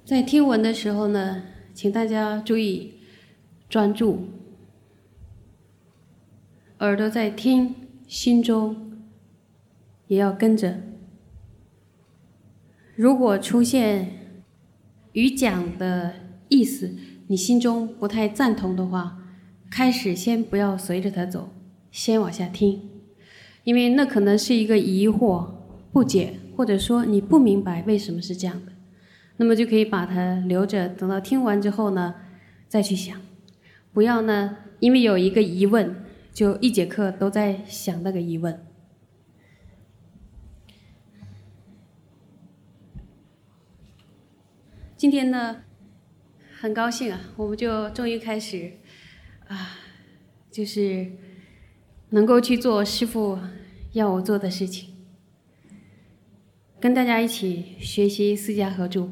在听闻的时候呢，请大家注意专注，耳朵在听，心中也要跟着。如果出现语讲的意思，你心中不太赞同的话，开始先不要随着它走，先往下听，因为那可能是一个疑惑、不解，或者说你不明白为什么是这样的。那么就可以把它留着，等到听完之后呢，再去想。不要呢，因为有一个疑问，就一节课都在想那个疑问。今天呢，很高兴啊，我们就终于开始就是能够去做师父要我做的事情，跟大家一起学习四家合著。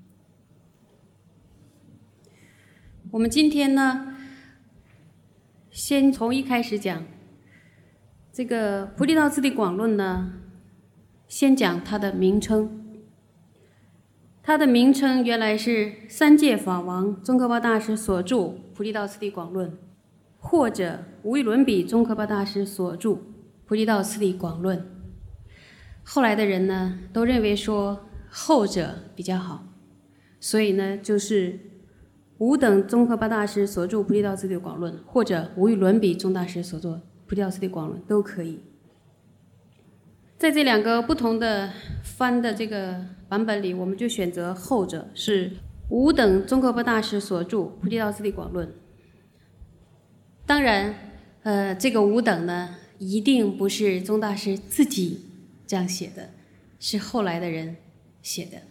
我们今天呢，先从一开始讲这个菩提道次第广论呢，先讲它的名称。它的名称原来是三界法王宗喀巴大师所著《菩提道次第广论》，或者无与伦比宗喀巴大师所著《菩提道次第广论》。后来的人呢，都认为说后者比较好，所以呢，就是吾等宗喀巴大师所著《菩提道次第广论》，或者无与伦比宗大师所著《菩提道次第广论》都可以。在这两个不同的翻的这个版本里，我们就选择后者，是吾等宗喀巴大师所著《菩提道次第广论》。当然，这个吾等呢，一定不是宗大师自己这样写的，是后来的人写的。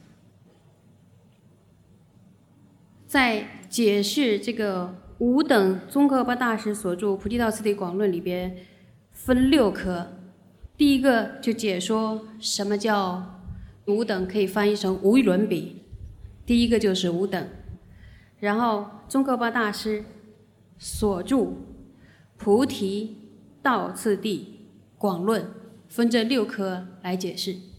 在解释这个吾等宗喀巴大师所著《菩提道次第广论》里边，分6科。第一个就解说什么叫吾等，可以翻译成无与伦比。第一个就是吾等，然后宗喀巴大师所著《菩提道次第广论》，分这6科来解释。